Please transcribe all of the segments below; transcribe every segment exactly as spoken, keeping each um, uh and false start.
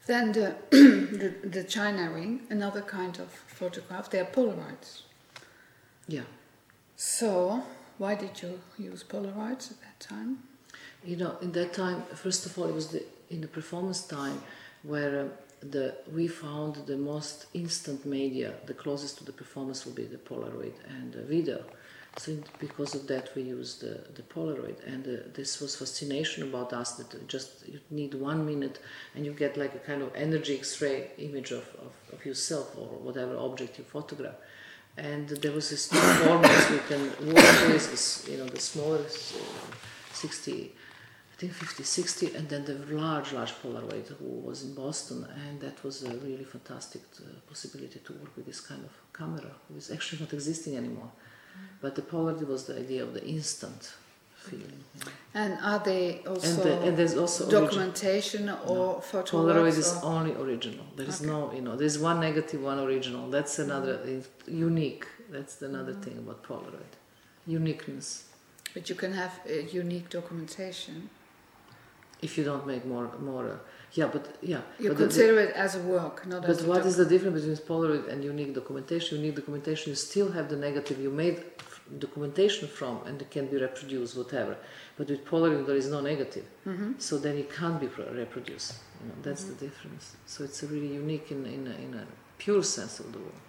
Then the, the the China ring, another kind of photograph. They are Polaroids. Yeah. So why did you use Polaroids at that time? You know, in that time, first of all, it was the, in the performance time where um, the we found the most instant media, the closest to the performance will be the Polaroid and the video. So in, because of that, we used the, the Polaroid, and uh, this was fascination about us that just you need one minute and you get like a kind of energy X-ray image of, of, of yourself or whatever object you photograph. And there was this new formats we can work with, this, you know, the smaller uh, sixty, I think fifty, sixty, and then the large, large Polaroid who was in Boston, and that was a really fantastic uh, possibility to work with this kind of camera, which is actually not existing anymore. But the Polaroid was the idea of the instant feeling. Yeah. And are they also, and, the, and there's also documentation origi- or no. photo Polaroid works, is or? only original. There is Okay. no, you know, there's one negative, one original. That's another mm. unique. That's another mm. thing about Polaroid, uniqueness. But you can have a unique documentation. If you don't make more, more, uh, yeah, but yeah. You but consider the, it as a work, not but as a what doc- is the difference between Polaroid and unique documentation? Unique documentation, you still have the negative you made documentation from, and it can be reproduced, whatever. But with Polaroid, there is no negative, mm-hmm. so then it can't be reproduced. You know, that's mm-hmm. the difference. So it's a really unique in in a, in a pure sense of the word.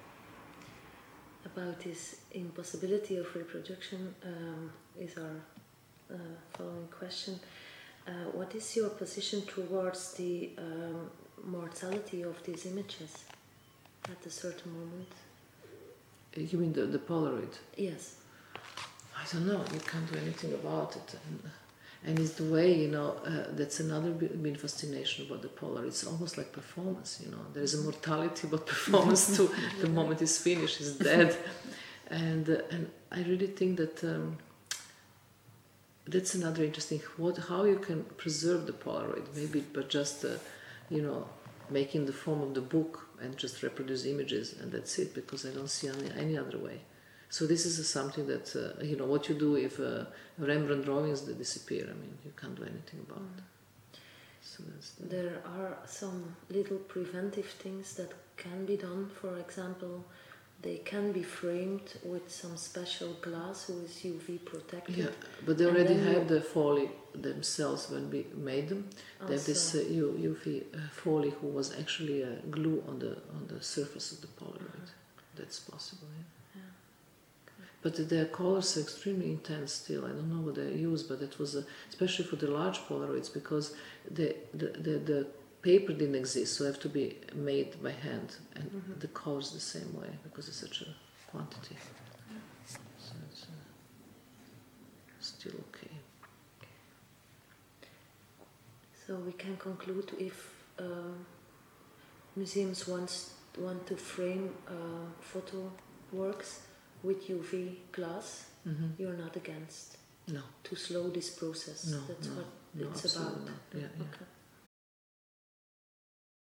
About this impossibility of reproduction um, is our uh, following question. Uh, what is your position towards the um, mortality of these images at a certain moment? You mean the, the Polaroid? Yes. I don't know. You can't do anything about it. And, and it's the way, you know, uh, that's another big fascination about the Polaroid. It's almost like performance, you know. There is a mortality about performance too. The moment it's finished, it's dead. And, uh, and I really think that... Um, that's another interesting, what, how you can preserve the Polaroid, maybe but just, uh, you know, making the form of the book and just reproduce images, and that's it, because I don't see any, any other way. So this is uh, something that, uh, you know, what you do if uh, Rembrandt drawings they disappear, I mean, you can't do anything about it. So that's the... There are some little preventive things that can be done. For example, they can be framed with some special glass who is U V protected. Yeah, but they already have the Foley themselves when we made them. They have this uh, U V uh, Foley who was actually a glue on the on the surface of the Polaroid. Uh-huh. That's possible, yeah. yeah. Okay. But their colors are extremely intense still. I don't know what they use, but it was, uh, especially for the large Polaroids, because the the, the, the paper didn't exist, so it have to be made by hand, and mm-hmm. the colors the same way because it's such a quantity. Yeah. So it's uh, still okay. So we can conclude, if uh, museums wants, want to frame uh, photo works with U V glass, mm-hmm. you're not against? No. To slow this process? No, That's no, what no, it's about. not. Yeah, yeah. Okay.